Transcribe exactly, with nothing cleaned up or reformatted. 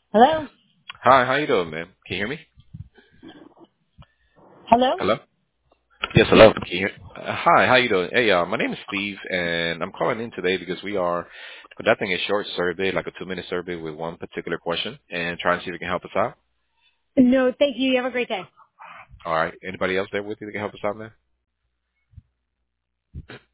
Hello? Hi, how you doing, man? Can you hear me? Hello? Hello? Yes, hello. Can you hear? Uh, hi, how you doing? Hey, uh, my name is Steve, and I'm calling in today because we are conducting a short survey, like a two-minute survey with one particular question, and trying to see if you can help us out. No, thank you. You have a great day. All right. Anybody else there with you that can help us out, man?